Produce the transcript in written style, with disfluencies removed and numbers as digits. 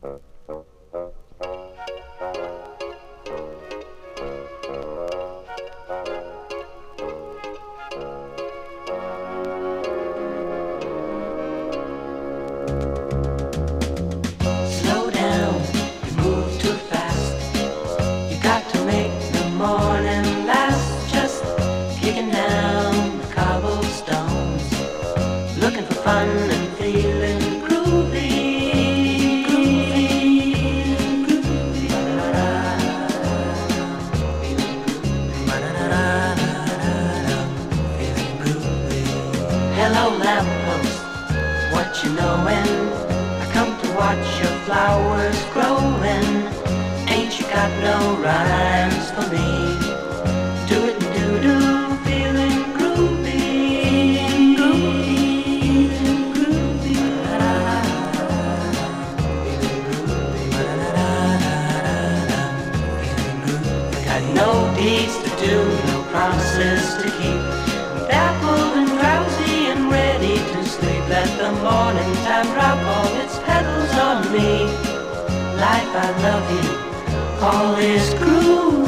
Slow down, you move too fast. You got to make the morning last. Just kicking down the cobblestones, looking for fun and feeling groovy. Hello lamppost, what you knowin'? I come to watch your flowers growing. Ain't you got no rhymes for me? Do it and do, feeling groovy, groovy, groovy. Got no deeds to do, no promises to keep. Dappled and drowsy and ready to sleep. Let the morning time drop all its petals on me. Life, I love you, all is groove.